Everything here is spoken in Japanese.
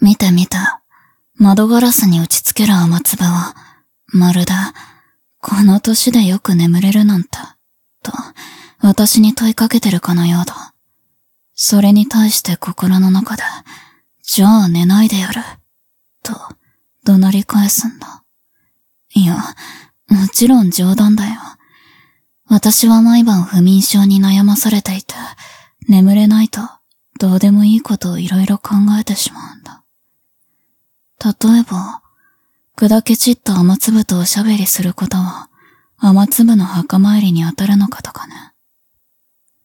見て見て。窓ガラスに打ちつける雨粒は、まるで、この年でよく眠れるなんて、と、私に問いかけてるかのようだ。それに対して心の中で、じゃあ寝ないでやる、と、怒鳴り返すんだ。いや、もちろん冗談だよ。私は毎晩不眠症に悩まされていて、眠れないと、どうでもいいことをいろいろ考えてしまうんだ。例えば、砕け散った雨粒とおしゃべりすることは、雨粒の墓参りに当たるのかとかね。